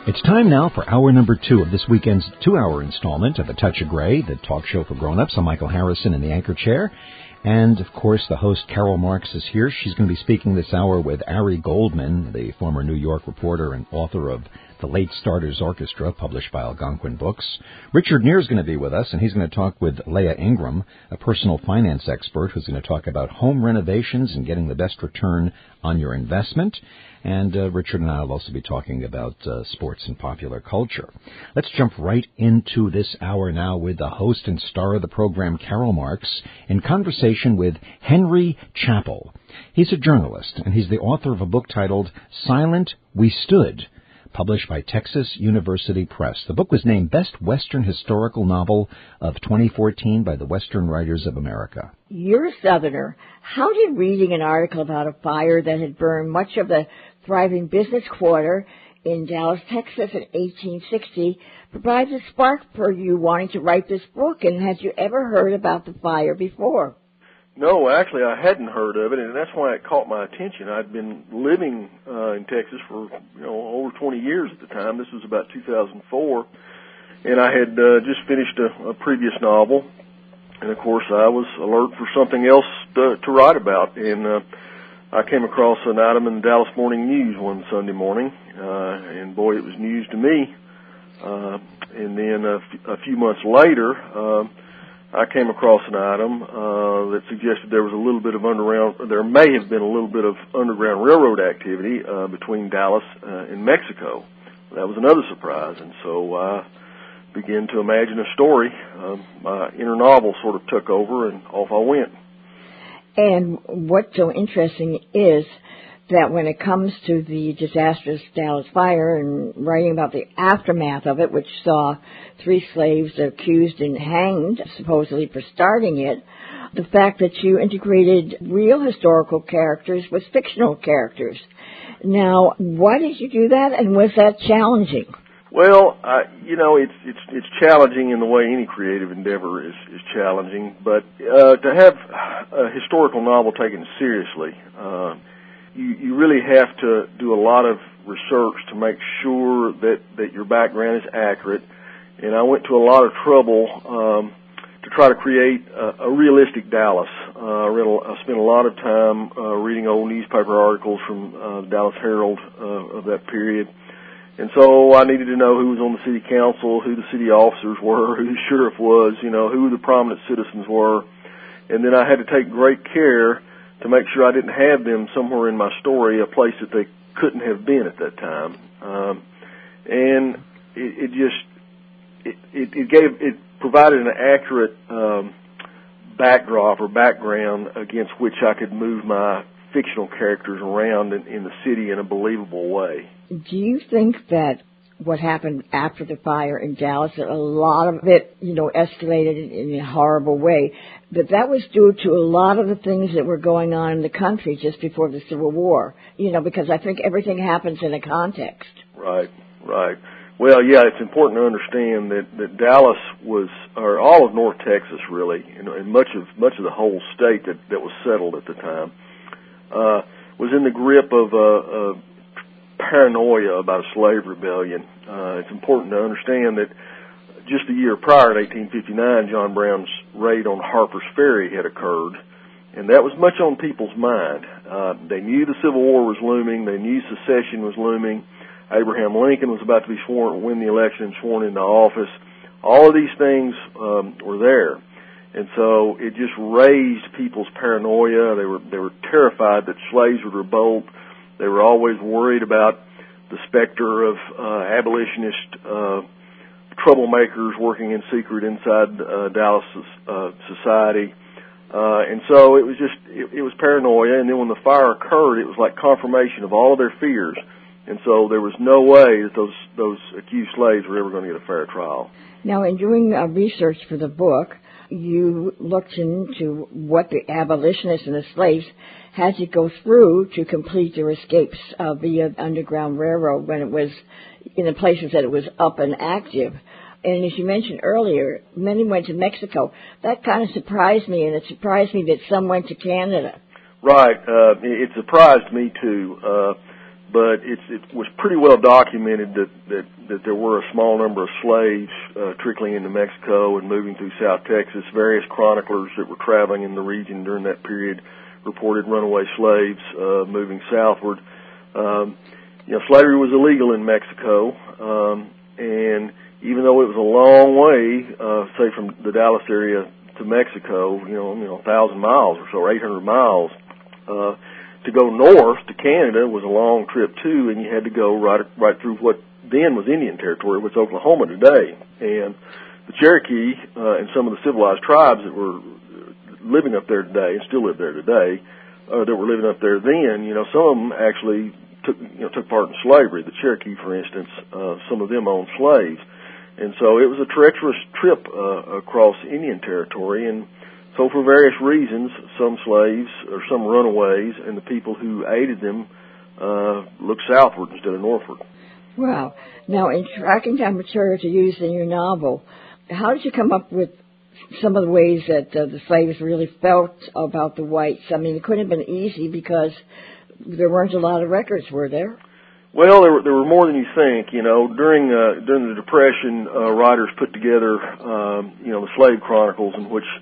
It's time now for hour number 2 of this weekend's 2-hour installment of A Touch of Gray, the talk show for grown-ups. I'm Michael Harrison in the anchor chair. And, of course, the host, Carol Marks, is here. She's going to be speaking this hour with Ari Goldman, the former New York reporter and author of The Late Starters Orchestra, published by Algonquin Books. Richard Neer is going to be with us, and he's going to talk with Leah Ingram, a personal finance expert who's going to talk about home renovations and getting the best return on your investment. And Richard and I will also be talking about sports and popular culture. Let's jump right into this hour now with the host and star of the program, Carol Marks, in conversation with Henry Chappell. He's a journalist, and he's the author of a book titled Silent We Stood, published by Texas University Press. The book was named Best Western Historical Novel of 2014 by the Western Writers of America. You're a Southerner. How did reading an article about a fire that had burned much of the thriving business quarter in Dallas, Texas in 1860 provide a spark for you wanting to write this book? And had you ever heard about the fire before? No, actually, I hadn't heard of it, and that's why it caught my attention. I'd been living in Texas for over 20 years at the time. This was about 2004, and I had just finished a previous novel, and of course, I was alert for something else to write about. And I came across an item in the Dallas Morning News one Sunday morning, and boy, it was news to me. And then a few months later, I came across an item that suggested there was a little bit of there may have been a little bit of underground railroad activity between Dallas and Mexico. That was another surprise, and so I began to imagine a story. My inner novel sort of took over, and off I went. And what's so interesting is that when it comes to the disastrous Dallas fire and writing about the aftermath of it, which saw 3 slaves accused and hanged, supposedly for starting it, the fact that you integrated real historical characters with fictional characters. Now, why did you do that, and was that challenging? Well, it's challenging in the way any creative endeavor is challenging, but to have a historical novel taken seriously, you really have to do a lot of research to make sure that your background is accurate. And I went to a lot of trouble to try to create a realistic Dallas. I spent a lot of time reading old newspaper articles from the Dallas Herald of that period. And so I needed to know who was on the city council, who the city officers were, who the sheriff was, who the prominent citizens were. And then I had to take great care to make sure I didn't have them somewhere in my story, a place that they couldn't have been at that time. And it provided an accurate backdrop or background against which I could move my fictional characters around in the city in a believable way. Do you think that what happened after the fire in Dallas, that a lot of it, escalated in a horrible way, that was due to a lot of the things that were going on in the country just before the Civil War? Because I think everything happens in a context. Right. Well, yeah, it's important to understand that Dallas was, or all of North Texas really, and much of the whole state that was settled at the time, was in the grip of paranoia about a slave rebellion. It's important to understand that just a year prior, in 1859, John Brown's raid on Harper's Ferry had occurred, and that was much on people's mind. They knew the Civil War was looming. They knew secession was looming. Abraham Lincoln was about to be win the election and sworn into office. All of these things were there. And so it just raised people's paranoia. They were terrified that slaves would revolt. They were always worried about the specter of abolitionist troublemakers working in secret inside Dallas society. And so it was paranoia. And then when the fire occurred, it was like confirmation of all of their fears. And so there was no way that those accused slaves were ever going to get a fair trial. Now, in doing research for the book, you looked into what the abolitionists and the slaves had to go through to complete their escapes via Underground Railroad when it was in the places that it was up and active. And as you mentioned earlier, many went to Mexico. That kind of surprised me, and it surprised me that some went to Canada. Right. It surprised me, too. but it was pretty well documented that there were a small number of slaves trickling into Mexico and moving through South Texas. Various chroniclers that were traveling in the region during that period reported runaway slaves moving southward. Slavery was illegal in Mexico, and even though it was a long way, say from the Dallas area to Mexico, 1,000 miles or so, or 800 miles, to go north to Canada was a long trip too, and you had to go right through what then was Indian Territory, which is Oklahoma today. And the Cherokee and some of the civilized tribes that were living up there today and still live there today, that were living up there then, some of them actually took part in slavery. The Cherokee, for instance, some of them owned slaves. And so it was a treacherous trip across Indian Territory, and so for various reasons, some slaves or some runaways and the people who aided them looked southward instead of northward. Wow. Now, in tracking down material to use in your novel, how did you come up with some of the ways that the slaves really felt about the whites? I mean, it couldn't have been easy because there weren't a lot of records, were there? Well, there were more than you think. During the Depression, writers put together, the Slave Chronicles, in which,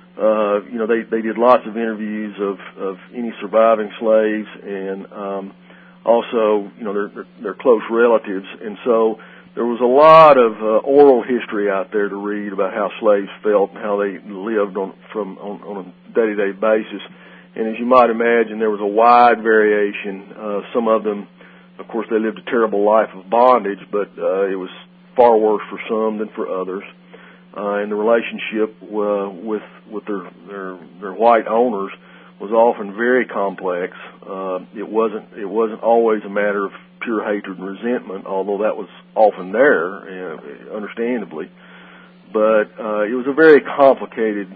they did lots of interviews of any surviving slaves and also, their close relatives. And so there was a lot of oral history out there to read about how slaves felt and how they lived on a day-to-day basis. And as you might imagine, there was a wide variation. Some of them, of course, they lived a terrible life of bondage, but it was far worse for some than for others. And the relationship with their white owners was often very complex. It wasn't always a matter of pure hatred and resentment, although that was often there, understandably. But it was a very complicated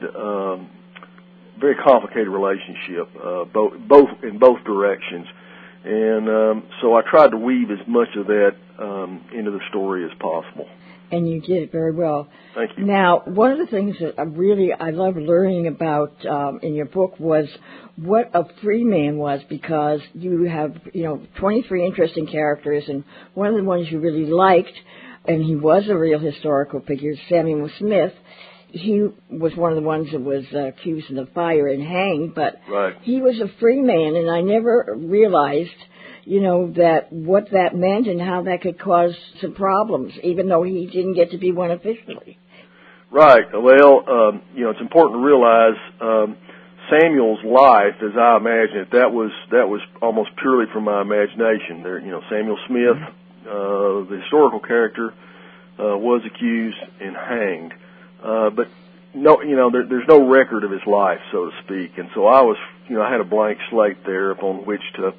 relationship, both in both directions. And so I tried to weave as much of that into the story as possible. And you did it very well. Thank you. Now, one of the things that I love learning about in your book was what a free man was, because you have 23 interesting characters, and one of the ones you really liked, and he was a real historical figure, Samuel Smith. He was one of the ones that was accused in the fire and hanged, but right. He was a free man, and I never realized, that what that meant and how that could cause some problems, even though he didn't get to be one officially. Right. Well, it's important to realize Samuel's life, as I imagine it, that was almost purely from my imagination. There, Samuel Smith, the historical character, was accused and hanged. But there's no record of his life, so to speak. And so I had a blank slate there upon which to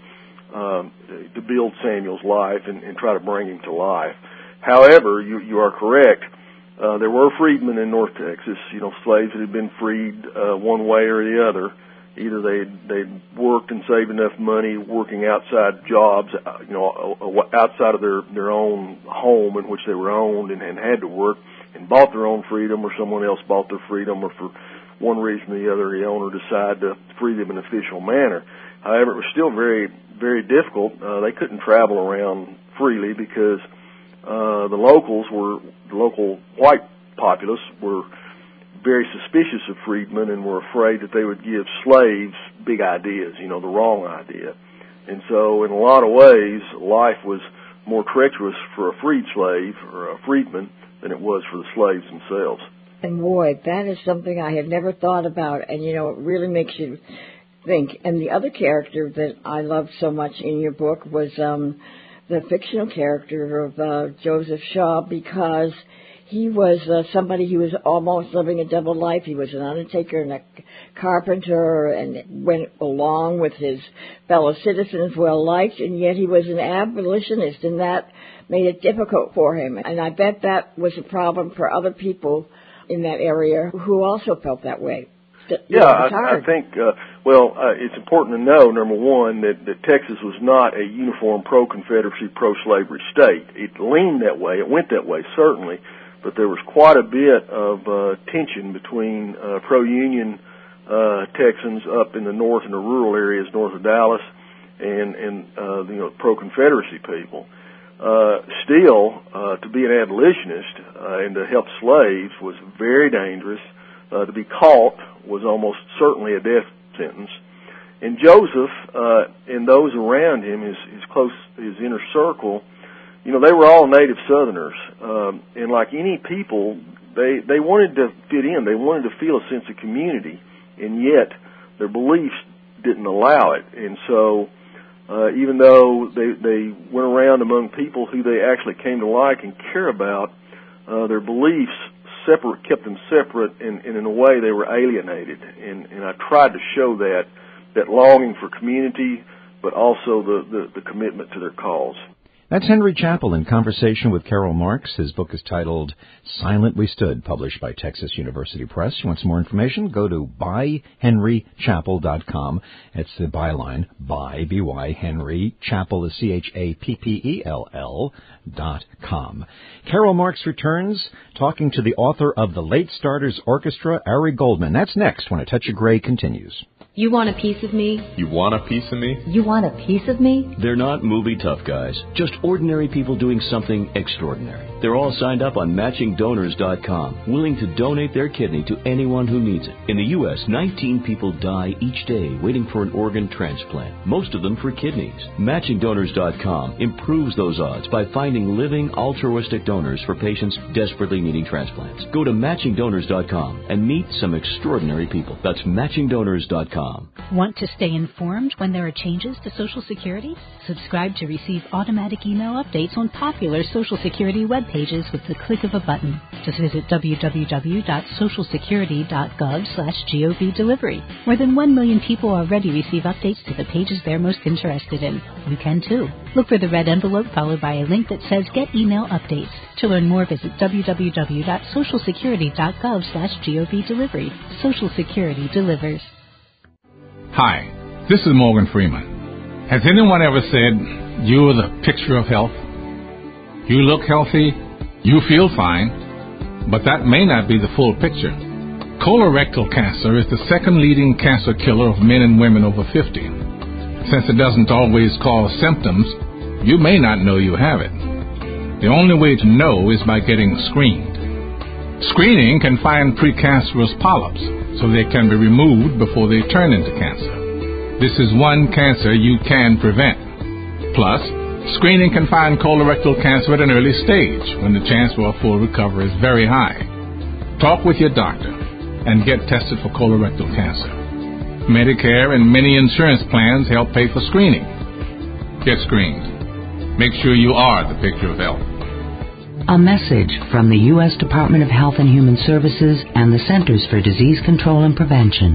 build Samuel's life and try to bring him to life. However, you are correct. There were freedmen in North Texas, slaves that had been freed one way or the other. Either they'd worked and saved enough money working outside jobs, outside of their own home in which they were owned and had to work, and bought their own freedom, or someone else bought their freedom, or for one reason or the other, the owner decided to free them in an official manner. However, it was still very, very difficult. They couldn't travel around freely because the local white populace were very suspicious of freedmen and were afraid that they would give slaves big ideas, the wrong idea. And so in a lot of ways, life was more treacherous for a freed slave or a freedman than it was for the slaves themselves. And boy, that is something I had never thought about, and it really makes you think. And the other character that I loved so much in your book was the fictional character of Joseph Shaw, because he was somebody who was almost living a double life. He was an undertaker and a carpenter and went along with his fellow citizens, well liked, and yet he was an abolitionist, and that made it difficult for him. And I bet that was a problem for other people in that area who also felt that way. Yeah, I think, it's important to know, number one, that Texas was not a uniform pro-Confederacy, pro-slavery state. It leaned that way. It went that way, certainly. But there was quite a bit of tension between pro-Union Texans up in the north and the rural areas north of Dallas and and pro-Confederacy people. Still, to be an abolitionist and to help slaves was very dangerous. To be caught was almost certainly a death sentence. And Joseph and those around him, his inner circle, they were all native Southerners. And like any people, they wanted to fit in. They wanted to feel a sense of community, and yet their beliefs didn't allow it. And so even though they went around among people who they actually came to like and care about, their beliefs kept them separate, and in a way they were alienated. And I tried to show that longing for community, but also the commitment to their cause. That's Henry Chappell in conversation with Karl Marx. His book is titled Silent We Stood, published by Texas University Press. You want some more information? Go to buyhenrychappell.com. It's the byline, buy, B-Y, Henry, Chappell is CHAPPELL.com. Karl Marx returns, talking to the author of The Late Starters Orchestra, Ari Goldman. That's next when A Touch of Grey continues. You want a piece of me? You want a piece of me? You want a piece of me? They're not movie tough guys, just ordinary people doing something extraordinary. They're all signed up on MatchingDonors.com, willing to donate their kidney to anyone who needs it. In the U.S., 19 people die each day waiting for an organ transplant, most of them for kidneys. MatchingDonors.com improves those odds by finding living altruistic donors for patients desperately needing transplants. Go to MatchingDonors.com and meet some extraordinary people. That's MatchingDonors.com. Want to stay informed when there are changes to Social Security? Subscribe to receive automatic email updates on popular Social Security web pages with the click of a button. Just visit www.socialsecurity.gov/GOV delivery. More than 1 million people already receive updates to the pages they're most interested in. You can too. Look for the red envelope followed by a link that says Get Email Updates. To learn more, visit www.socialsecurity.gov/GOV delivery. Social Security delivers. Hi, this is Morgan Freeman. Has anyone ever said, you're the picture of health? You look healthy, you feel fine, but that may not be the full picture. Colorectal cancer is the second leading cancer killer of men and women over 50. Since it doesn't always cause symptoms, you may not know you have it. The only way to know is by getting screened. Screening can find precancerous polyps, so they can be removed before they turn into cancer. This is one cancer you can prevent. Plus, screening can find colorectal cancer at an early stage when the chance for a full recovery is very high. Talk with your doctor and get tested for colorectal cancer. Medicare and many insurance plans help pay for screening. Get screened. Make sure you are the picture of health. A message from the U.S. Department of Health and Human Services and the Centers for Disease Control and Prevention.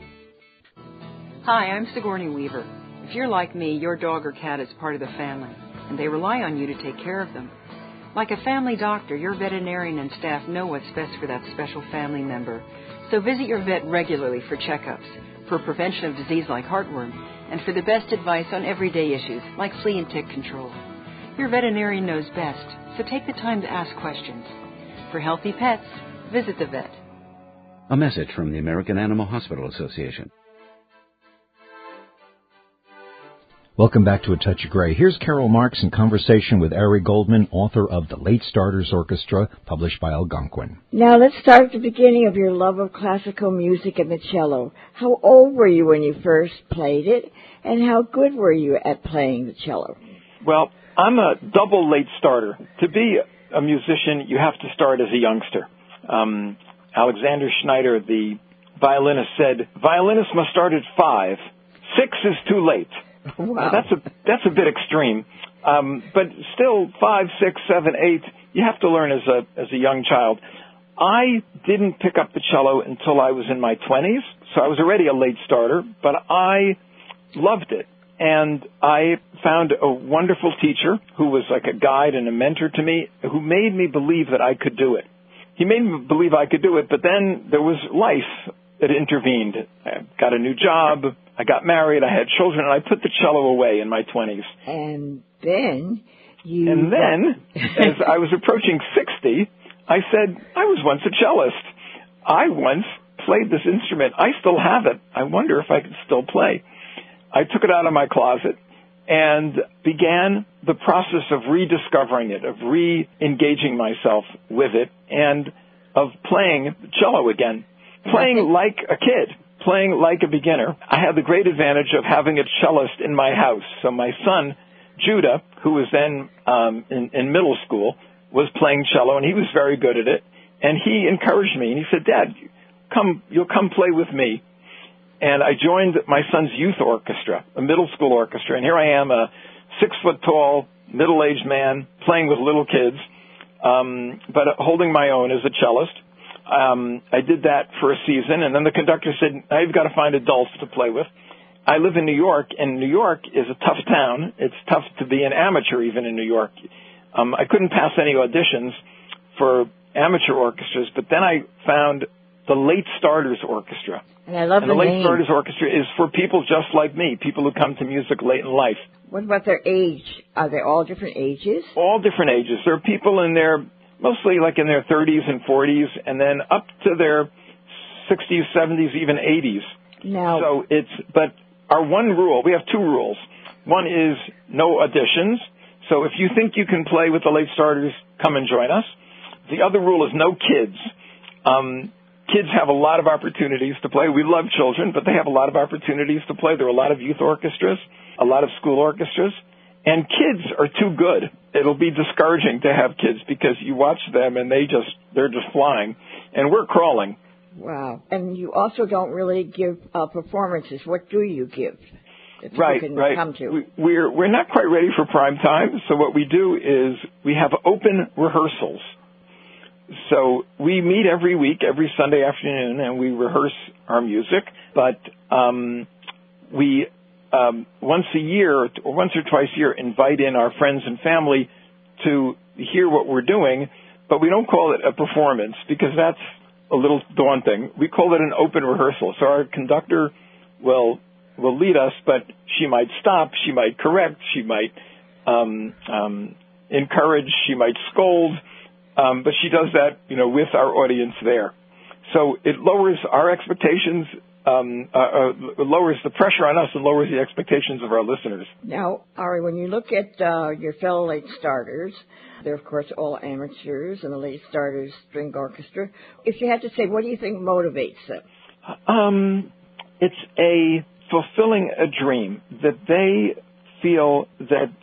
Hi, I'm Sigourney Weaver. If you're like me, your dog or cat is part of the family, and they rely on you to take care of them. Like a family doctor, your veterinarian and staff know what's best for that special family member. So visit your vet regularly for checkups, for prevention of disease like heartworm, and for the best advice on everyday issues like flea and tick control. Your veterinarian knows best, so take the time to ask questions. For healthy pets, visit the vet. A message from the American Animal Hospital Association. Welcome back to A Touch of Grey. Here's Karl Marx in conversation with Ari Goldman, author of The Late Starters Orchestra, published by Algonquin. Now let's start at the beginning of your love of classical music and the cello. How old were you when you first played it, and how good were you at playing the cello? Well, I'm a double late starter. To be a musician, you have to start as a youngster. Alexander Schneider, the violinist, said, violinists must start at 5. 6 is too late. Wow. That's a bit extreme. But still, 5, 6, 7, 8, you have to learn as a young child. I didn't pick up the cello until I was in my 20s, so I was already a late starter, but I loved it. And I found a wonderful teacher who was like a guide and a mentor to me, who made me believe that I could do it. He made me believe I could do it, but then there was life that intervened. I got a new job, I got married, I had children, and I put the cello away in my 20s. And then as I was approaching 60, I said, I was once a cellist. I once played this instrument. I still have it. I wonder if I can still play. I took it out of my closet, and began the process of rediscovering it, of re-engaging myself with it, and of playing cello again. Playing like a kid, playing like a beginner. I had the great advantage of having a cellist in my house. So my son, Judah, who was then in middle school, was playing cello, and he was very good at it. And he encouraged me, and he said, "Dad, you'll come play with me." And I joined my son's youth orchestra, a middle school orchestra. And here I am, a 6-foot-tall, middle-aged man playing with little kids, but holding my own as a cellist. I did that for a season, and then the conductor said, "Now you've got to find adults to play with." I live in New York, and New York is a tough town. It's tough to be an amateur even in New York. I couldn't pass any auditions for amateur orchestras, but then I found the Late Starters Orchestra. And I love the Late name. Starters Orchestra is for people just like me, people who come to music late in life. What about their age? Are they all different ages? All different ages. There are people in their, mostly like in their 30s and 40s, and then up to their 60s, 70s, even 80s. Now, but our one rule, we have two rules. One is no auditions. So if you think you can play with the Late Starters, come and join us. The other rule is no kids. Kids have a lot of opportunities to play. We love children, but they have a lot of opportunities to play. There are a lot of youth orchestras, a lot of school orchestras, and kids are too good. It'll be discouraging to have kids because you watch them and they're just flying, and we're crawling. Wow. And you also don't really give performances. What do you give that people can come to? We're not quite ready for prime time, so what we do is we have open rehearsals. So we meet every week, every Sunday afternoon, and we rehearse our music. But we once a year, or once or twice a year, invite in our friends and family to hear what we're doing. But we don't call it a performance because that's a little daunting. We call it an open rehearsal. So our conductor will lead us, but she might stop, she might correct, she might encourage, she might scold. But she does that, with our audience there. So it lowers our expectations, lowers the pressure on us and lowers the expectations of our listeners. Now, Ari, when you look at your fellow Late Starters, they're, of course, all amateurs in the Late Starters String Orchestra. If you had to say, what do you think motivates them? It's fulfilling a dream that they feel that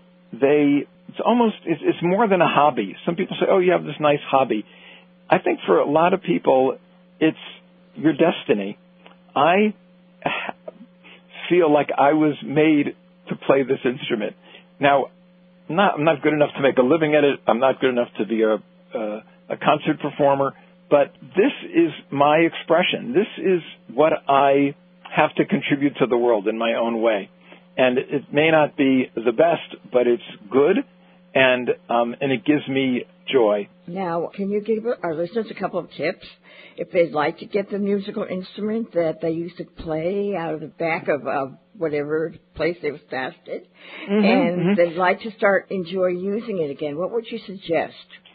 it's more than a hobby. Some people say, "Oh, you have this nice hobby." I think for a lot of people, it's your destiny. I feel like I was made to play this instrument. Now, I'm not good enough to make a living at it. I'm not good enough to be a concert performer. But this is my expression. This is what I have to contribute to the world in my own way. And it may not be the best, but it's good. And it gives me joy. Now, can you give our listeners a couple of tips if they'd like to get the musical instrument that they used to play out of the back of whatever place they were fasted, and they'd like to start enjoy using it again? What would you suggest?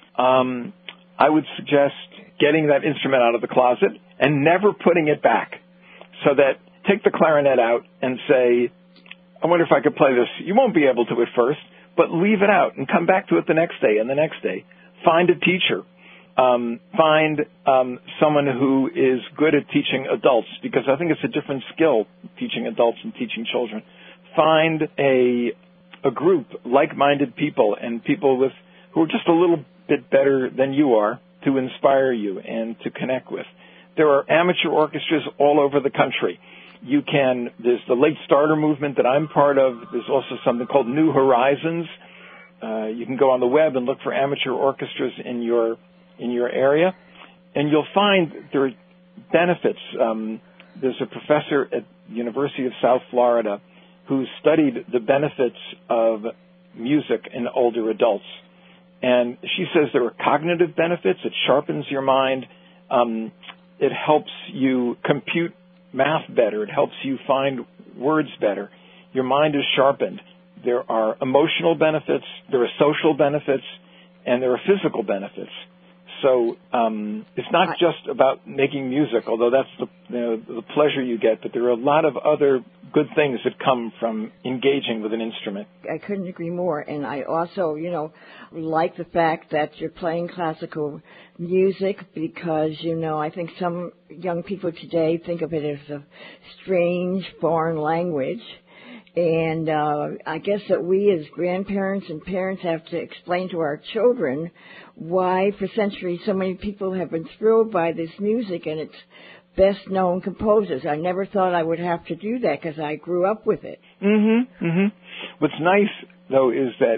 I would suggest getting that instrument out of the closet and never putting it back. So that take the clarinet out and say, "I wonder if I could play this." You won't be able to at first. But leave it out and come back to it the next day and the next day. Find a teacher. Find someone who is good at teaching adults, because I think it's a different skill, teaching adults and teaching children. Find a group, like-minded people, and people who are just a little bit better than you are to inspire you and to connect with. There are amateur orchestras all over the country. There's the Late Starter movement that I'm part of. There's also something called New Horizons. You can go on the web and look for amateur orchestras in your area, and you'll find there are benefits. There's a professor at the University of South Florida who studied the benefits of music in older adults. And she says there are cognitive benefits. It sharpens your mind. It helps you compute math better. It helps you find words better. Your mind is sharpened. There are emotional benefits, there are social benefits, and there are physical benefits. So it's not just about making music, although that's the pleasure you get, but there are a lot of other good things that come from engaging with an instrument. I couldn't agree more. And I also, like the fact that you're playing classical music because, I think some young people today think of it as a strange foreign language. And I guess that we as grandparents and parents have to explain to our children why for centuries so many people have been thrilled by this music and its best-known composers. I never thought I would have to do that because I grew up with it. What's nice, though, is that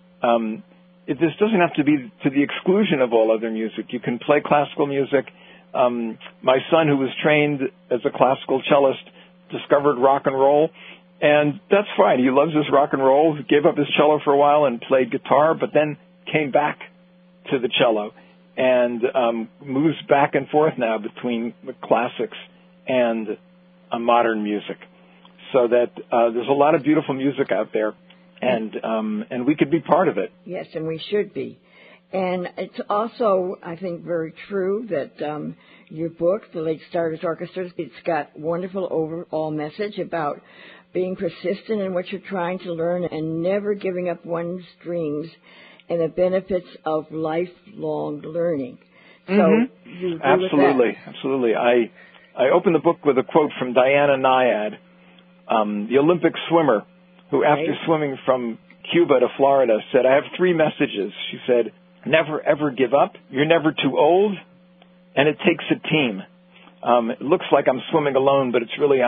this doesn't have to be to the exclusion of all other music. You can play classical music. My son, who was trained as a classical cellist, discovered rock and roll. And that's fine. He loves his rock and roll. He gave up his cello for a while and played guitar, but then came back to the cello and moves back and forth now between the classics and modern music. So that there's a lot of beautiful music out there, and we could be part of it. Yes, and we should be. And it's also, I think, very true that your book, The Late Starters Orchestra, it's got wonderful overall message about being persistent in what you're trying to learn and never giving up one's dreams and the benefits of lifelong learning. So you agree with that? Absolutely. I opened the book with a quote from Diana Nyad, the Olympic swimmer, who after swimming from Cuba to Florida said, I have 3 messages. She said, never ever give up, you're never too old, and it takes a team. It looks like I'm swimming alone, but it's really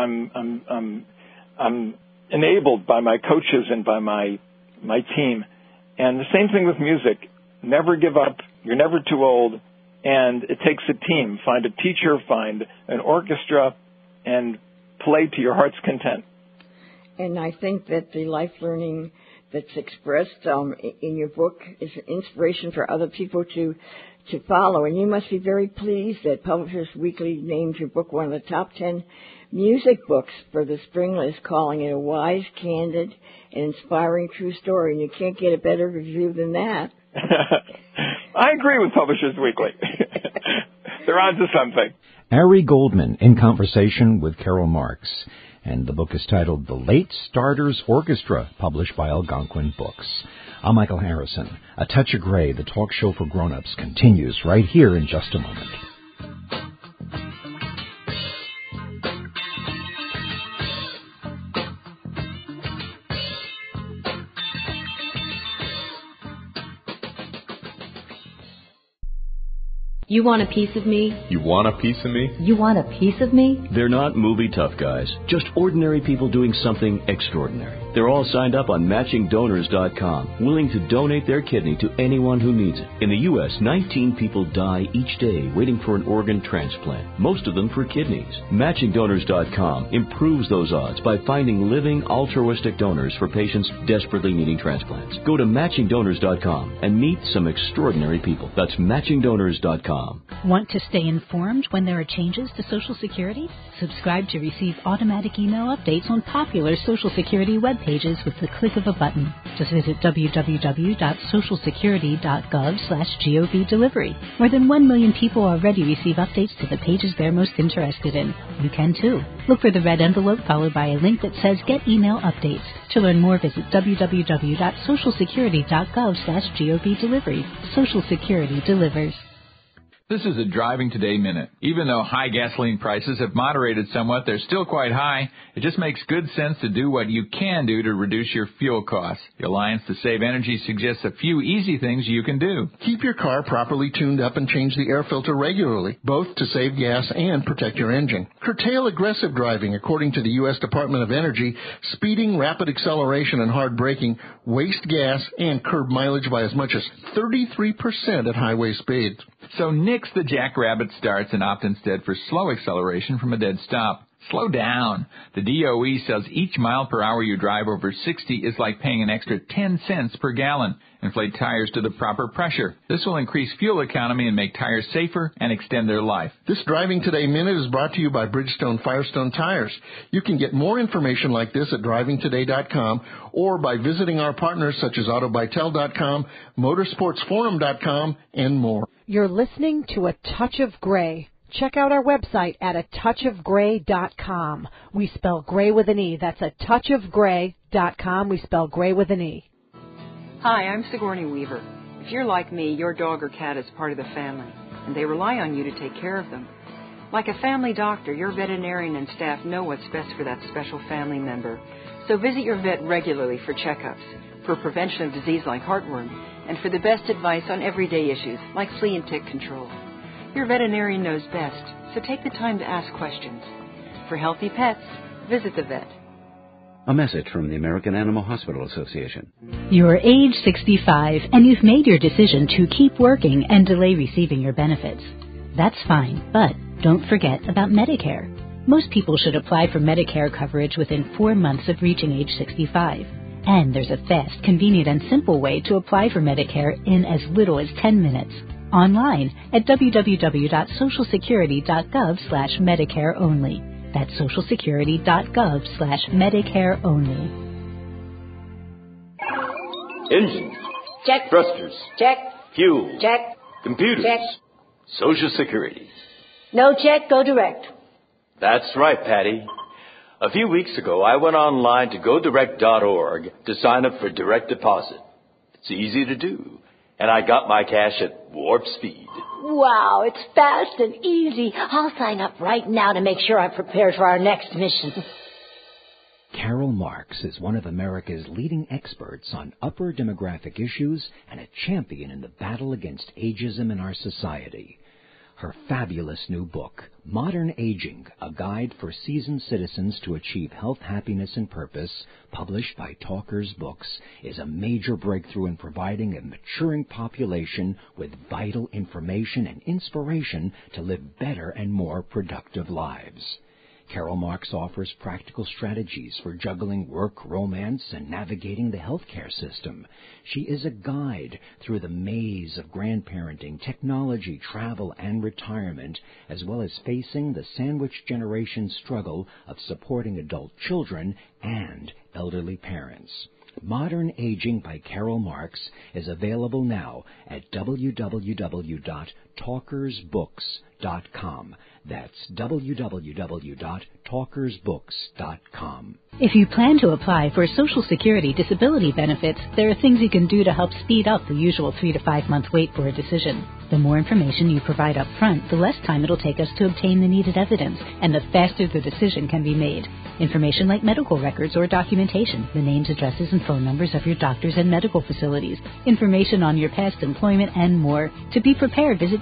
I'm enabled by my coaches and by my team. And the same thing with music. Never give up. You're never too old. And it takes a team. Find a teacher, find an orchestra, and play to your heart's content. And I think that the life learning that's expressed in your book is an inspiration for other people to follow. And you must be very pleased that Publishers Weekly named your book one of the top 10 music books for the spring list, calling it a wise, candid, and inspiring true story. And you can't get a better review than that. I agree with Publishers Weekly. They're onto something. Ari Goldman in conversation with Carol Marks. And the book is titled The Late Starters Orchestra, published by Algonquin Books. I'm Michael Harrison. A Touch of Gray, the talk show for grown-ups, continues right here in just a moment. You want a piece of me? You want a piece of me? You want a piece of me? They're not movie tough guys, just ordinary people doing something extraordinary. They're all signed up on MatchingDonors.com, willing to donate their kidney to anyone who needs it. In the U.S., 19 people die each day waiting for an organ transplant, most of them for kidneys. MatchingDonors.com improves those odds by finding living altruistic donors for patients desperately needing transplants. Go to MatchingDonors.com and meet some extraordinary people. That's MatchingDonors.com. Want to stay informed when there are changes to Social Security? Subscribe to receive automatic email updates on popular Social Security web pages with the click of a button. Just visit www.socialsecurity.gov/GOV delivery. More than 1 million people already receive updates to the pages they're most interested in. You can too. Look for the red envelope followed by a link that says Get Email Updates. To learn more, visit www.socialsecurity.gov/GOV delivery. Social Security delivers. This is a Driving Today Minute. Even though high gasoline prices have moderated somewhat, they're still quite high. It just makes good sense to do what you can do to reduce your fuel costs. The Alliance to Save Energy suggests a few easy things you can do. Keep your car properly tuned up and change the air filter regularly, both to save gas and protect your engine. Curtail aggressive driving. According to the U.S. Department of Energy, speeding, rapid acceleration, and hard braking waste gas and curb mileage by as much as 33% at highway speeds. So nix the jackrabbit starts and opt instead for slow acceleration from a dead stop. Slow down. The DOE says each mile per hour you drive over 60 is like paying an extra 10 cents per gallon. Inflate tires to the proper pressure. This will increase fuel economy and make tires safer and extend their life. This Driving Today Minute is brought to you by Bridgestone Firestone Tires. You can get more information like this at drivingtoday.com or by visiting our partners such as AutoBytel.com, Motorsportsforum.com, and more. You're listening to A Touch of Gray. Check out our website at atouchofgray.com. We spell gray with an E. That's atouchofgray.com. We spell gray with an E. Hi, I'm Sigourney Weaver. If you're like me, your dog or cat is part of the family, and they rely on you to take care of them. Like a family doctor, your veterinarian and staff know what's best for that special family member. So visit your vet regularly for checkups, for prevention of disease like heartworm, and for the best advice on everyday issues like flea and tick control. Your veterinarian knows best, so take the time to ask questions. For healthy pets, visit the vet. A message from the American Animal Hospital Association. You're age 65 and you've made your decision to keep working and delay receiving your benefits. That's fine, but don't forget about Medicare. Most people should apply for Medicare coverage within 4 months of reaching age 65. And there's a fast, convenient, and simple way to apply for Medicare in as little as 10 minutes. Online at www.socialsecurity.gov/Medicare only. That's socialsecurity.gov/Medicare only. Engines. Check. Thrusters. Check. Fuel. Check. Computers. Check. Social Security. No check, go direct. That's right, Patty. A few weeks ago, I went online to GoDirect.org to sign up for direct deposit. It's easy to do, and I got my cash at warp speed. Wow, it's fast and easy. I'll sign up right now to make sure I'm prepared for our next mission. Carol Marks is one of America's leading experts on upper demographic issues and a champion in the battle against ageism in our society. Her fabulous new book, Modern Aging, A Guide for Seasoned Citizens to Achieve Health, Happiness, and Purpose, published by Talkers Books, is a major breakthrough in providing a maturing population with vital information and inspiration to live better and more productive lives. Carol Marks offers practical strategies for juggling work, romance, and navigating the healthcare system. She is a guide through the maze of grandparenting, technology, travel, and retirement, as well as facing the sandwich generation struggle of supporting adult children and elderly parents. Modern Aging by Carol Marks is available now at www.talkersbooks.com. That's www.talkersbooks.com. If you plan to apply for Social Security disability benefits, there are things you can do to help speed up the usual 3 to 5 month wait for a decision. The more information you provide up front, the less time it'll take us to obtain the needed evidence, and the faster the decision can be made. Information like medical records or documentation, the names, addresses, and phone numbers of your doctors and medical facilities, information on your past employment, and more. To be prepared, visit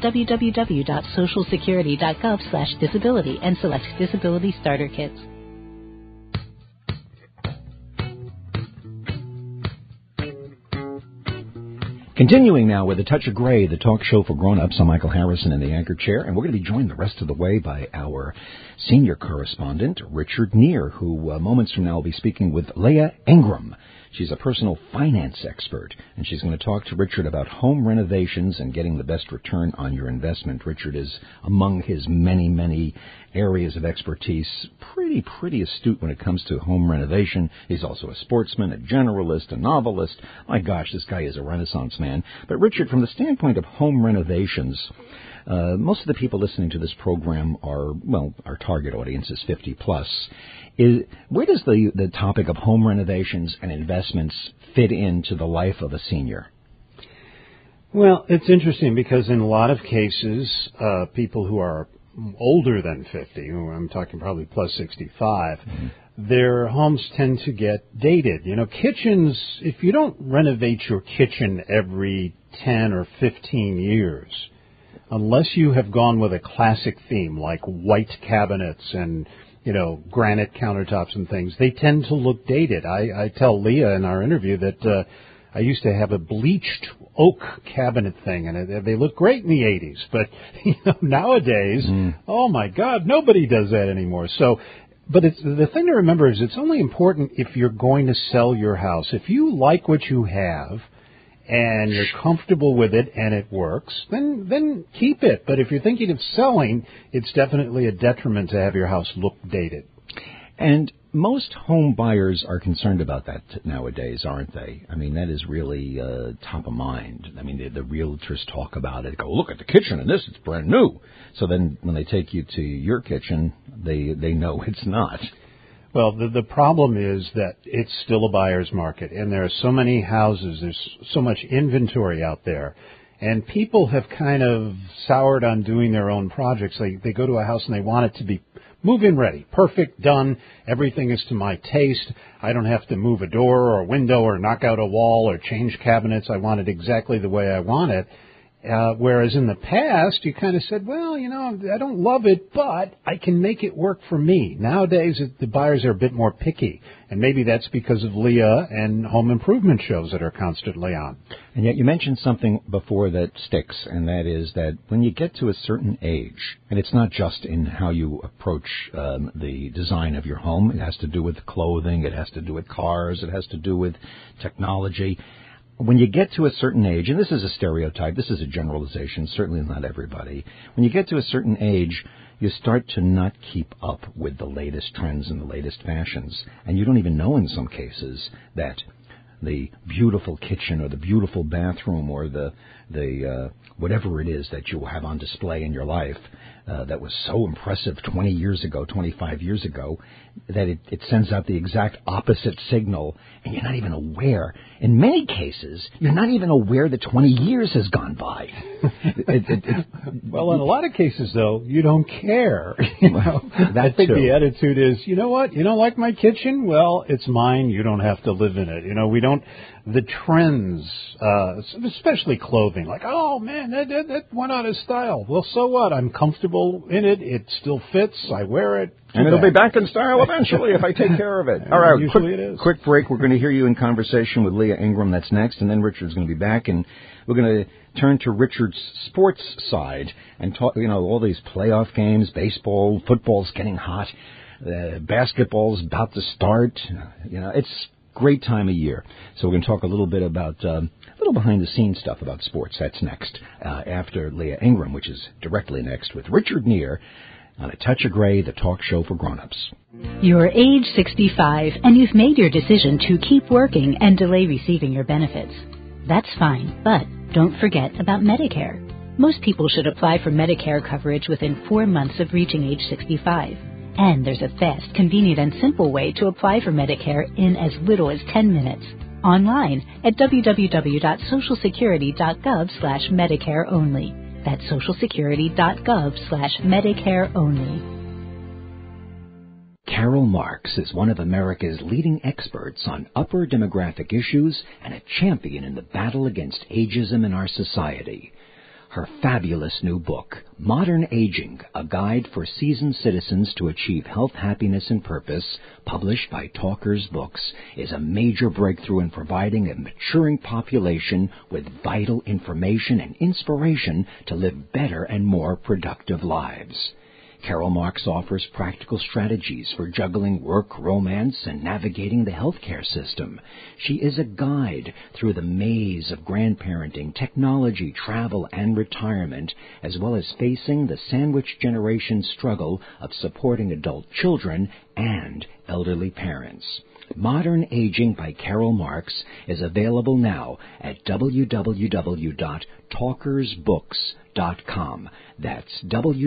www.socialsecurity.gov/disability and select Disability Starter Kits. Continuing now with A Touch of Gray, the talk show for grown-ups. I'm Michael Harrison in the anchor chair, and we're going to be joined the rest of the way by our senior correspondent, Richard Neer, who moments from now will be speaking with Leah Ingram. She's a personal finance expert, and she's going to talk to Richard about home renovations and getting the best return on your investment. Richard is, among his many, many areas of expertise, pretty astute when it comes to home renovation. He's also a sportsman, a generalist, a novelist. My gosh, this guy is a Renaissance man. But Richard, from the standpoint of home renovations, most of the people listening to this program are, well, our target audience is 50 plus. Where does the topic of home renovations and investments fit into the life of a senior? Well, it's interesting because in a lot of cases, people who are older than 50, I'm talking probably plus 65, their homes tend to get dated. You know, kitchens, if you don't renovate your kitchen every 10 or 15 years, unless you have gone with a classic theme like white cabinets and, you know, granite countertops and things, they tend to look dated. I tell Leah in our interview that I used to have a bleached oak cabinet thing, and they look great in the 80s. But, you know, nowadays, oh, my God, nobody does that anymore. So, but the thing to remember is it's only important if you're going to sell your house. If you like what you have and you're comfortable with it and it works, then keep it. But if you're thinking of selling, it's definitely a detriment to have your house look dated. And most home buyers are concerned about that nowadays, aren't they? I mean, that is really top of mind. I mean, the realtors talk about it. Go, look at the kitchen in this; it's brand new. So then, when they take you to your kitchen, they know it's not. Well, the problem is that it's still a buyer's market, and there are so many houses, there's so much inventory out there, and people have kind of soured on doing their own projects. They go to a house and they want it to be move-in ready, perfect, done, everything is to my taste. I don't have to move a door or a window or knock out a wall or change cabinets. I want it exactly the way I want it. Whereas in the past, you kind of said, well, I don't love it, but I can make it work for me. Nowadays, the buyers are a bit more picky, and maybe that's because of Leah and home improvement shows that are constantly on. And yet you mentioned something before that sticks, and that is that when you get to a certain age, and it's not just in how you approach the design of your home, it has to do with clothing, it has to do with cars, it has to do with technology. When you get to a certain age, and this is a stereotype, this is a generalization, certainly not everybody. When you get to a certain age, you start to not keep up with the latest trends and the latest fashions. And you don't even know in some cases that the beautiful kitchen or the beautiful bathroom or the whatever it is that you have on display in your life that was so impressive 20 years ago, 25 years ago, that it sends out the exact opposite signal, and you're not even aware. In many cases, you're not even aware that 20 years has gone by. Well, in a lot of cases, though, you don't care. I think the attitude is, you know what, you don't like my kitchen? Well, it's mine. You don't have to live in it. We don't. The trends, especially clothing, like, oh, man, that went out of style. Well, so what? I'm comfortable in it. It still fits. I wear it. And it'll be back in style eventually if I take care of it. All right, quick break. We're going to hear you in conversation with Leah Ingram. That's next. And then Richard's going to be back. And we're going to turn to Richard's sports side and talk, all these playoff games, baseball, football's getting hot, basketball's about to start. It's great time of year. So we're going to talk a little bit about a little behind-the-scenes stuff about sports. That's next after Leah Ingram, which is directly next with Richard Neer on A Touch of Gray, the talk show for grown-ups. You're age 65 and you've made your decision to keep working and delay receiving your benefits. That's fine, but don't forget about Medicare. Most people should apply for Medicare coverage within 4 months of reaching age 65. And there's a fast, convenient, and simple way to apply for Medicare in as little as 10 minutes. Online at www.socialsecurity.gov/Medicare only. That's socialsecurity.gov/Medicare only. Carol Marks is one of America's leading experts on upper demographic issues and a champion in the battle against ageism in our society. Her fabulous new book, Modern Aging, A Guide for Seasoned Citizens to Achieve Health, Happiness, and Purpose, published by Talkers Books, is a major breakthrough in providing a maturing population with vital information and inspiration to live better and more productive lives. Carol Marks offers practical strategies for juggling work, romance, and navigating the healthcare system. She is a guide through the maze of grandparenting, technology, travel, and retirement, as well as facing the sandwich generation struggle of supporting adult children and elderly parents. Modern Aging by Carol Marks is available now at www.talkersbooks.com. That's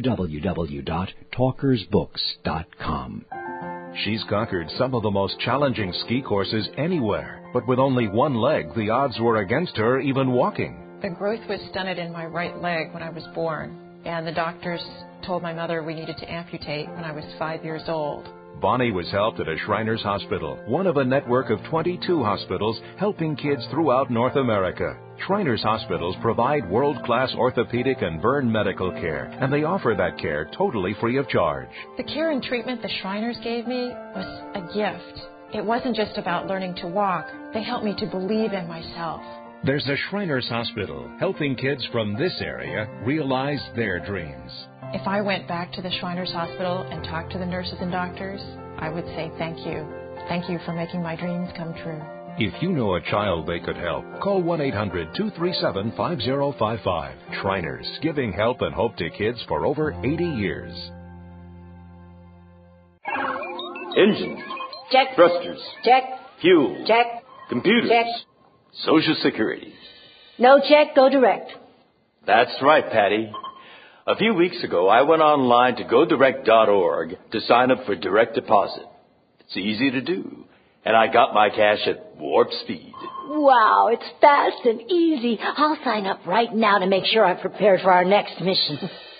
www.talkersbooks.com. She's conquered some of the most challenging ski courses anywhere, but with only one leg, the odds were against her even walking. The growth was stunted in my right leg when I was born, and the doctors told my mother we needed to amputate when I was 5 years old. Bonnie was helped at a Shriners Hospital, one of a network of 22 hospitals helping kids throughout North America. Shriners Hospitals provide world-class orthopedic and burn medical care, and they offer that care totally free of charge. The care and treatment the Shriners gave me was a gift. It wasn't just about learning to walk. They helped me to believe in myself. There's a Shriners Hospital helping kids from this area realize their dreams. If I went back to the Shriners Hospital and talked to the nurses and doctors, I would say thank you. Thank you for making my dreams come true. If you know a child they could help, call 1-800-237-5055. Shriners, giving help and hope to kids for over 80 years. Engine, Check. Thrusters. Check. Fuel. Check. Computers. Check. Social Security. No check, go direct. That's right, Patty. A few weeks ago, I went online to GoDirect.org to sign up for direct deposit. It's easy to do. And I got my cash at warp speed. Wow, it's fast and easy. I'll sign up right now to make sure I'm prepared for our next mission.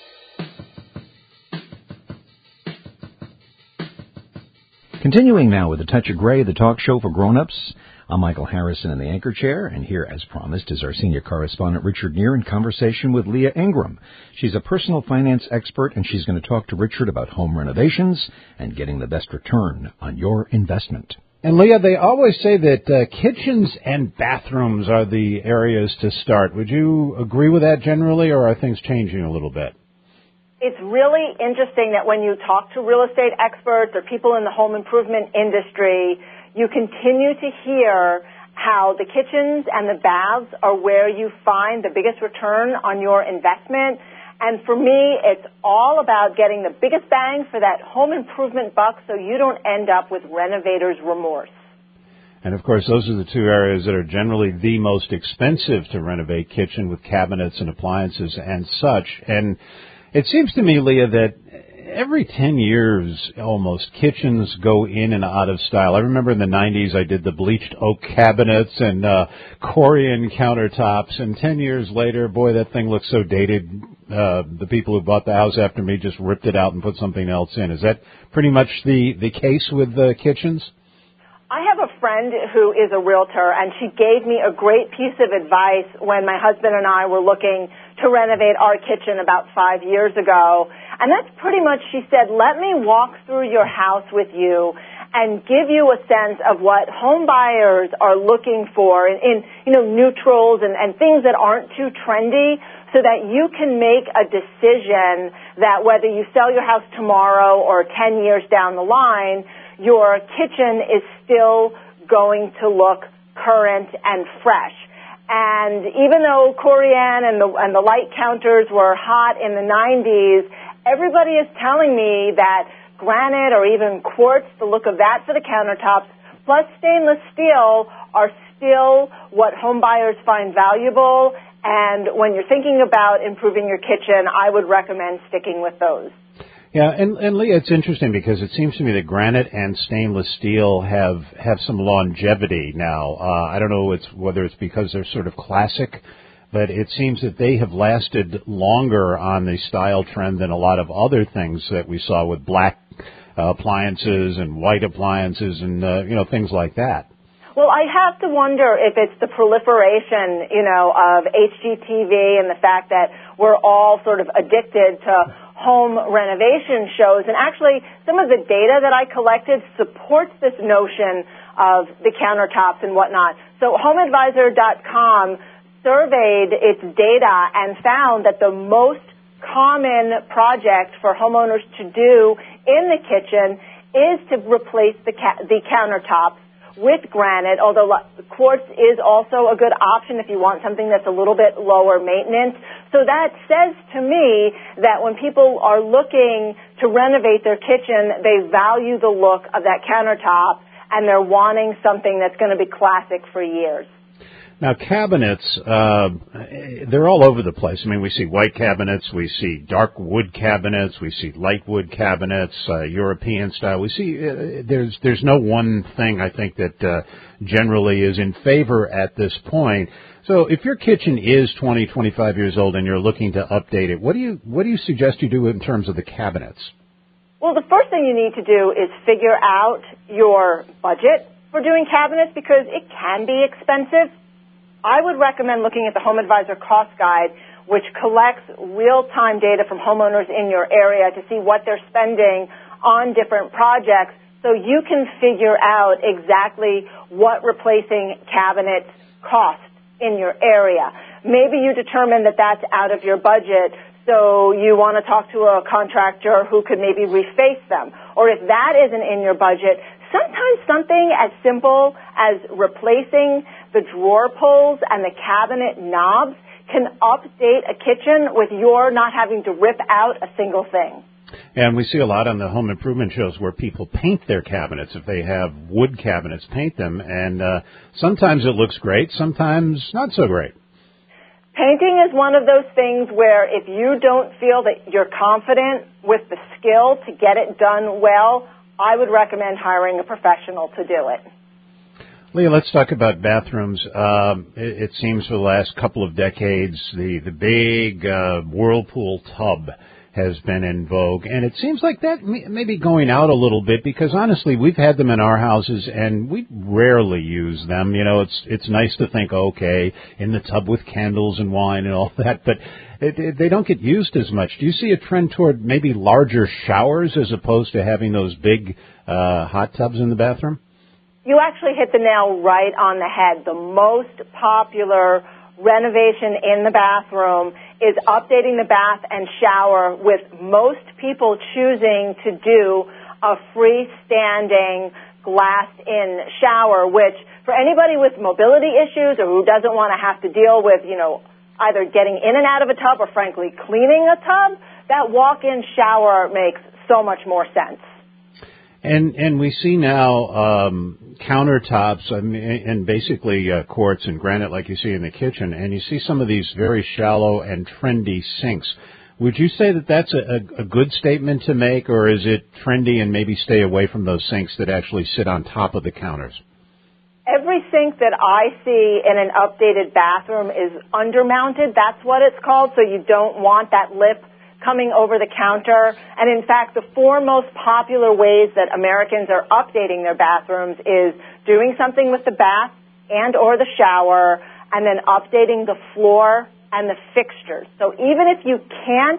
Continuing now with A Touch of Gray, the talk show for grown-ups. I'm Michael Harrison in the anchor chair, and here, as promised, is our senior correspondent, Richard Neer, in conversation with Leah Ingram. She's a personal finance expert, and she's going to talk to Richard about home renovations and getting the best return on your investment. And Leah, they always say that kitchens and bathrooms are the areas to start. Would you agree with that generally, or are things changing a little bit? It's really interesting that when you talk to real estate experts or people in the home improvement industry, you continue to hear how the kitchens and the baths are where you find the biggest return on your investment. And for me, it's all about getting the biggest bang for that home improvement buck so you don't end up with renovator's remorse. And, of course, those are the two areas that are generally the most expensive to renovate, kitchen with cabinets and appliances and such. And it seems to me, Leah, that every 10 years, almost, kitchens go in and out of style. I remember in the 90s I did the bleached oak cabinets and Corian countertops, and 10 years later, boy, that thing looks so dated. The people who bought the house after me just ripped it out and put something else in. Is that pretty much the case with kitchens? I have a friend who is a realtor, and she gave me a great piece of advice when my husband and I were looking to renovate our kitchen about 5 years ago. And that's pretty much, she said, let me walk through your house with you and give you a sense of what home buyers are looking for in neutrals and things that aren't too trendy, so that you can make a decision that whether you sell your house tomorrow or 10 years down the line, your kitchen is still going to look current and fresh. And even though Corian and the light counters were hot in the 90s, everybody is telling me that granite or even quartz, the look of that for the countertops, plus stainless steel are still what home buyers find valuable. And when you're thinking about improving your kitchen, I would recommend sticking with those. Yeah, and Leah, it's interesting because it seems to me that granite and stainless steel have some longevity now. I don't know whether it's because they're sort of classic, but it seems that they have lasted longer on the style trend than a lot of other things that we saw with black appliances and white appliances and things like that. Well, I have to wonder if it's the proliferation, of HGTV and the fact that we're all sort of addicted to home renovation shows. And actually, some of the data that I collected supports this notion of the countertops and whatnot. So HomeAdvisor.com surveyed its data and found that the most common project for homeowners to do in the kitchen is to replace the countertops with granite, although quartz is also a good option if you want something that's a little bit lower maintenance. So that says to me that when people are looking to renovate their kitchen, they value the look of that countertop and they're wanting something that's going to be classic for years. Now, cabinets, they're all over the place. I mean, we see white cabinets, we see dark wood cabinets, we see light wood cabinets, European style. We see there's no one thing, I think, that generally is in favor at this point. So if your kitchen is 20, 25 years old and you're looking to update it, what do you suggest you do in terms of the cabinets? Well, the first thing you need to do is figure out your budget for doing cabinets because it can be expensive. I would recommend looking at the Home Advisor Cost Guide, which collects real-time data from homeowners in your area to see what they're spending on different projects so you can figure out exactly what replacing cabinets cost in your area. Maybe you determine that that's out of your budget, so you want to talk to a contractor who could maybe reface them. Or if that isn't in your budget, sometimes something as simple as replacing the drawer pulls and the cabinet knobs can update a kitchen with your not having to rip out a single thing. And we see a lot on the home improvement shows where people paint their cabinets. If they have wood cabinets, paint them. And sometimes it looks great, sometimes not so great. Painting is one of those things where if you don't feel that you're confident with the skill to get it done well, I would recommend hiring a professional to do it. Leah, let's talk about bathrooms. It seems for the last couple of decades, the big whirlpool tub has been in vogue, and it seems like that may be going out a little bit because honestly, we've had them in our houses and we rarely use them. You know, it's nice to think, okay, in the tub with candles and wine and all that, but they don't get used as much. Do you see a trend toward maybe larger showers as opposed to having those big hot tubs in the bathroom? You actually hit the nail right on the head. The most popular renovation in the bathroom is updating the bath and shower, with most people choosing to do a freestanding glassed-in shower, which for anybody with mobility issues or who doesn't want to have to deal with, either getting in and out of a tub or frankly cleaning a tub, that walk-in shower makes so much more sense. And we see now countertops and basically quartz and granite like you see in the kitchen, and you see some of these very shallow and trendy sinks. Would you say that that's a good statement to make, or is it trendy and maybe stay away from those sinks that actually sit on top of the counters? Every sink that I see in an updated bathroom is undermounted. That's what it's called, so you don't want that lip coming over the counter. And in fact, the 4 most popular ways that Americans are updating their bathrooms is doing something with the bath and or the shower, and then updating the floor and the fixtures. So even if you can't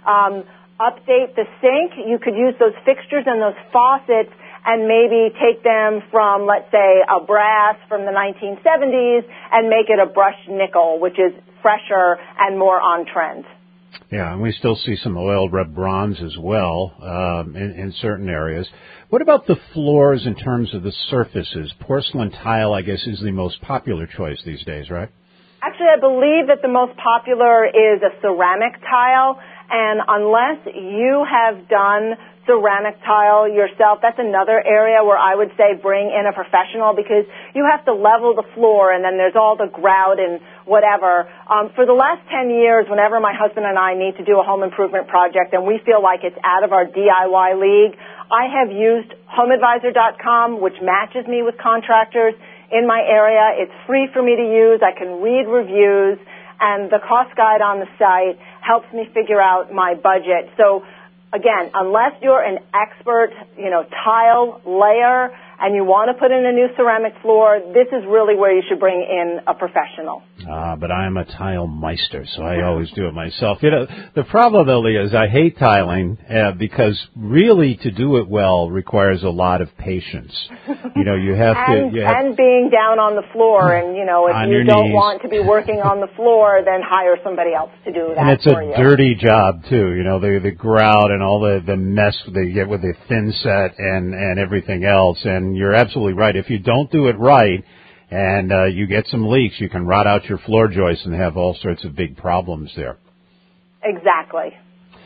update the sink, you could use those fixtures and those faucets and maybe take them from, let's say, a brass from the 1970s and make it a brushed nickel, which is fresher and more on trend. Yeah, and we still see some oil rub bronze as well in certain areas. What about the floors in terms of the surfaces? Porcelain tile, I guess, is the most popular choice these days, right? Actually, I believe that the most popular is a ceramic tile, and unless you have done ceramic tile yourself, that's another area where I would say bring in a professional, because you have to level the floor and then there's all the grout and whatever. For the last 10 years, whenever my husband and I need to do a home improvement project and we feel like it's out of our DIY league, I have used HomeAdvisor.com, which matches me with contractors in my area. It's free for me to use. I can read reviews, and the cost guide on the site helps me figure out my budget. So again, unless you're an expert, tile layer and you want to put in a new ceramic floor, this is really where you should bring in a professional. But I'm a tile meister, so I always do it myself. The problem, though, Leah, is I hate tiling because really to do it well requires a lot of patience. You have and being down on the floor, and if you don't want to be working on the floor, then hire somebody else to do that. And it's a dirty job too. The grout and all the mess they get with the thin set and everything else. And you're absolutely right. If you don't do it right, and you get some leaks, you can rot out your floor joists and have all sorts of big problems there. Exactly.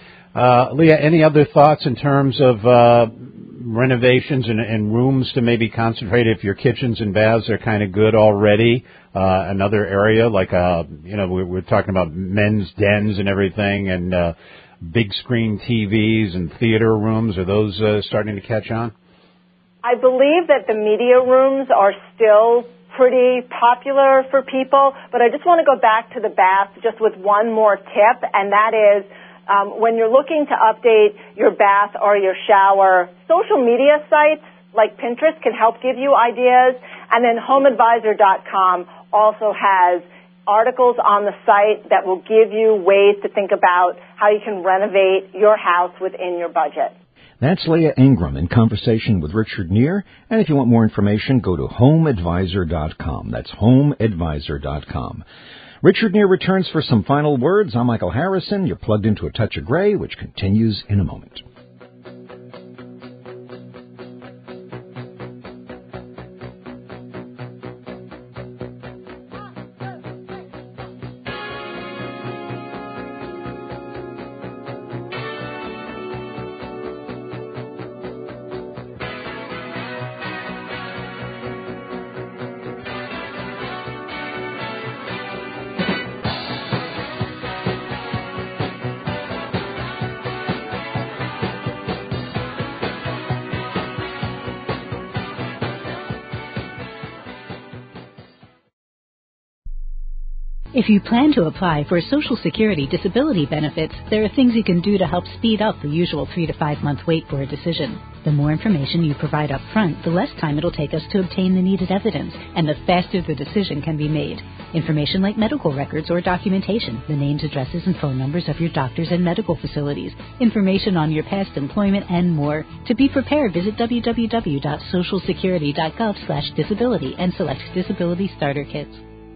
Leah, any other thoughts in terms of renovations and rooms to maybe concentrate if your kitchens and baths are kind of good already? Another area like, we're talking about men's dens and everything, and big screen TVs and theater rooms. Are those starting to catch on? I believe that the media rooms are still pretty popular for people, but I just want to go back to the bath just with one more tip, and that is when you're looking to update your bath or your shower, social media sites like Pinterest can help give you ideas, and then HomeAdvisor.com also has articles on the site that will give you ways to think about how you can renovate your house within your budget. That's Leah Ingram in conversation with Richard Neer. And if you want more information, go to HomeAdvisor.com. That's HomeAdvisor.com. Richard Neer returns for some final words. I'm Michael Harrison. You're plugged into A Touch of Gray, which continues in a moment. If you plan to apply for Social Security disability benefits, there are things you can do to help speed up the usual 3 to 5 month wait for a decision. The more information you provide up front, the less time it'll take us to obtain the needed evidence, and the faster the decision can be made. Information like medical records or documentation, the names, addresses, and phone numbers of your doctors and medical facilities, information on your past employment, and more. To be prepared, visit www.socialsecurity.gov/disability and select Disability Starter Kits.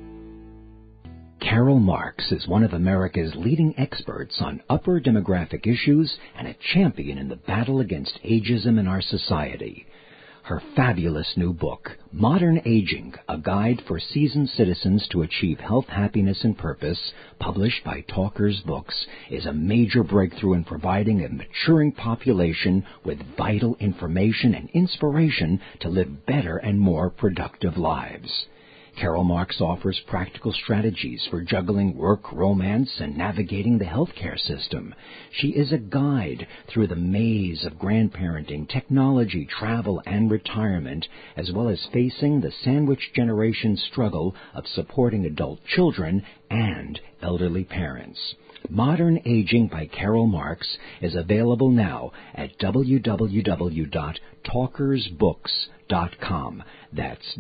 Carol Marks is one of America's leading experts on upper demographic issues and a champion in the battle against ageism in our society. Her fabulous new book, Modern Aging, A Guide for Seasoned Citizens to Achieve Health, Happiness, and Purpose, published by Talkers Books, is a major breakthrough in providing a maturing population with vital information and inspiration to live better and more productive lives. Carol Marks offers practical strategies for juggling work, romance, and navigating the healthcare system. She is a guide through the maze of grandparenting, technology, travel, and retirement, as well as facing the sandwich generation struggle of supporting adult children and elderly parents. Modern Aging by Carol Marks is available now at www.talkersbooks.com. That's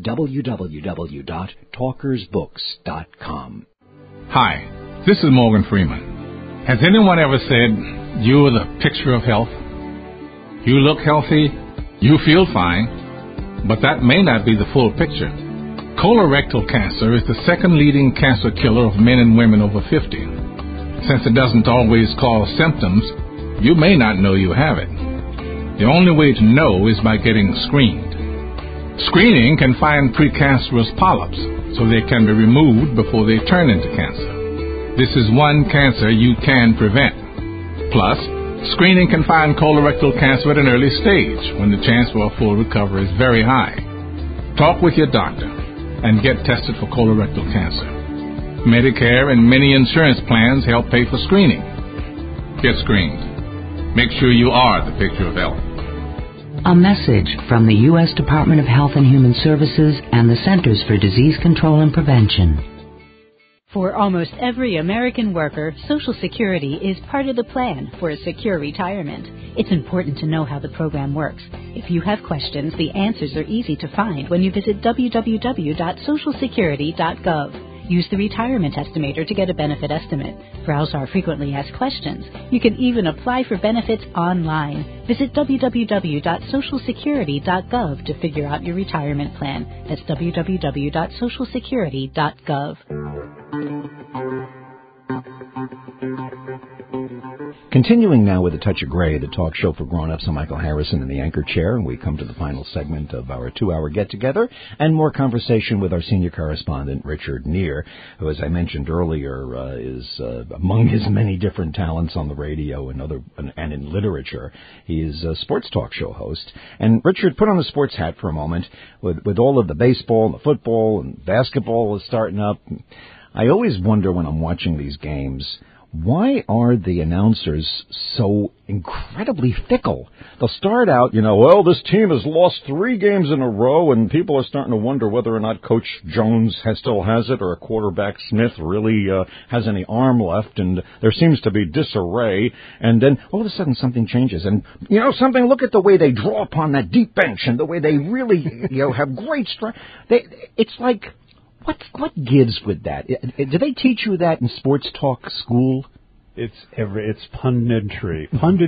www.talkersbooks.com. Hi, this is Morgan Freeman. Has anyone ever said, you're the picture of health? You look healthy, you feel fine, but that may not be the full picture. Colorectal cancer is the second leading cancer killer of men and women over 50. Since it doesn't always cause symptoms, you may not know you have it. The only way to know is by getting screened. Screening can find precancerous polyps, so they can be removed before they turn into cancer. This is one cancer you can prevent. Plus, screening can find colorectal cancer at an early stage, when the chance for a full recovery is very high. Talk with your doctor and get tested for colorectal cancer. Medicare and many insurance plans help pay for screening. Get screened. Make sure you are the picture of health. A message from the U.S. Department of Health and Human Services and the Centers for Disease Control and Prevention. For almost every American worker, Social Security is part of the plan for a secure retirement. It's important to know how the program works. If you have questions, the answers are easy to find when you visit www.socialsecurity.gov. Use the retirement estimator to get a benefit estimate. Browse our frequently asked questions. You can even apply for benefits online. Visit www.socialsecurity.gov to figure out your retirement plan. That's www.socialsecurity.gov. Continuing now with A Touch of Gray, the talk show for grown-ups. I'm Michael Harrison in the anchor chair, and we come to the final segment of our 2-hour get-together and more conversation with our senior correspondent, Richard Neer, who, as I mentioned earlier, is among his many different talents on the radio and in literature. He is a sports talk show host. And, Richard, put on the sports hat for a moment. With all of the baseball and the football and basketball is starting up, I always wonder when I'm watching these games, why are the announcers so incredibly fickle? They'll start out, well, this team has lost 3 games in a row, and people are starting to wonder whether or not Coach Jones still has it, or quarterback Smith really has any arm left, and there seems to be disarray. And then all of a sudden something changes. And, look at the way they draw upon that deep bench and the way they really, have great strength. It's like, what gives with that? Do they teach you that in sports talk school? It's punditry.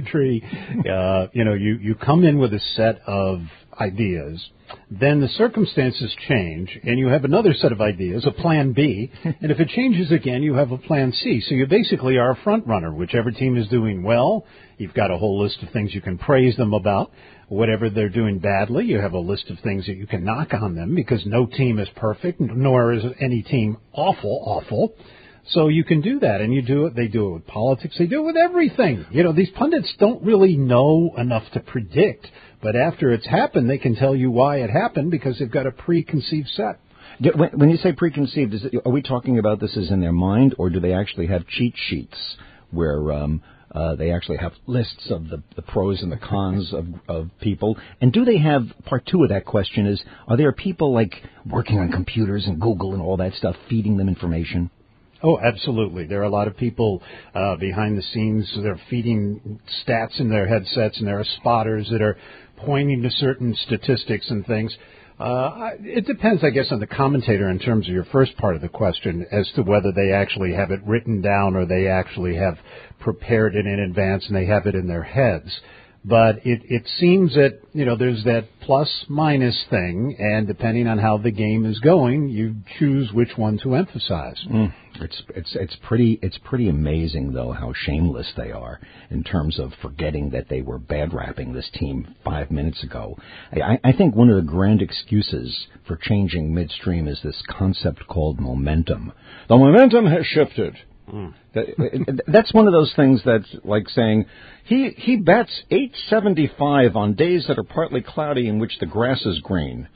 You come in with a set of ideas, then the circumstances change, and you have another set of ideas, a plan B, and if it changes again, you have a plan C. So you basically are a front runner. Whichever team is doing well, you've got a whole list of things you can praise them about. Whatever they're doing badly, you have a list of things that you can knock on them, because no team is perfect, nor is any team awful. So you can do that, and you do it. They do it with politics. They do it with everything. These pundits don't really know enough to predict, but after it's happened, they can tell you why it happened, because they've got a preconceived set. When you say preconceived, are we talking about this is in their mind, or do they actually have cheat sheets where they actually have lists of the pros and the cons of people? And do they have, part 2 of that question is, are there people like working on computers and Google and all that stuff feeding them information? Oh, absolutely. There are a lot of people behind the scenes. They're feeding stats in their headsets, and there are spotters that are pointing to certain statistics and things. It depends, I guess, on the commentator in terms of your first part of the question as to whether they actually have it written down or they actually have prepared it in advance and they have it in their heads. But it seems that, there's that plus-minus thing, and depending on how the game is going, you choose which one to emphasize. It's pretty amazing, though, how shameless they are in terms of forgetting that they were bad-rapping this team 5 minutes ago. I think one of the grand excuses for changing midstream is this concept called momentum. The momentum has shifted. That's one of those things that's like saying he bats .875 on days that are partly cloudy in which the grass is green.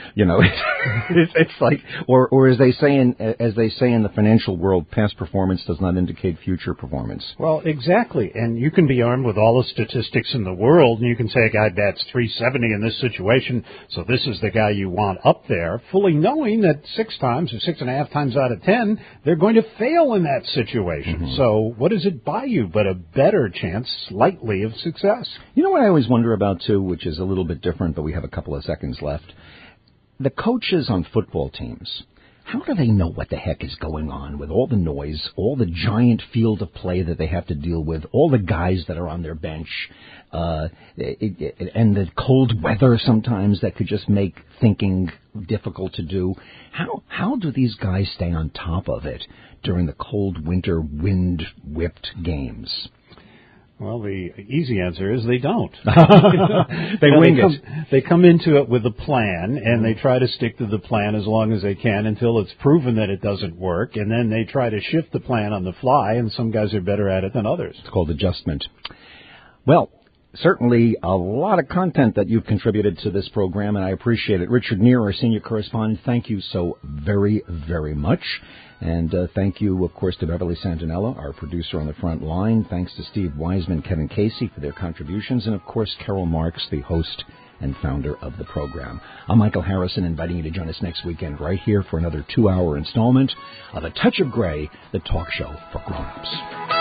It's like, or as they say in the financial world, past performance does not indicate future performance. Well, exactly. And you can be armed with all the statistics in the world, and you can say a guy bats .370 in this situation, so this is the guy you want up there, fully knowing that 6 times or 6.5 times out of 10, they're going to fail in that situation. Mm-hmm. So what does it buy you but a better chance, slightly, of success? You know what I always wonder about, too, which is a little bit different, but we have a couple of seconds left. The coaches on football teams, how do they know what the heck is going on with all the noise, all the giant field of play that they have to deal with, all the guys that are on their bench, and the cold weather sometimes that could just make thinking difficult to do? How do these guys stay on top of it during the cold winter wind-whipped games? Well, the easy answer is they don't. They wing it. They come into it with a plan, and they try to stick to the plan as long as they can until it's proven that it doesn't work, and then they try to shift the plan on the fly, and some guys are better at it than others. It's called adjustment. Well, certainly a lot of content that you've contributed to this program, and I appreciate it. Richard Neer, our senior correspondent, thank you so very, very much. And thank you, of course, to Beverly Santinella, our producer on the front line. Thanks to Steve Wiseman, Kevin Casey for their contributions. And, of course, Carol Marks, the host and founder of the program. I'm Michael Harrison, inviting you to join us next weekend right here for another 2-hour installment of A Touch of Gray, the talk show for grown-ups.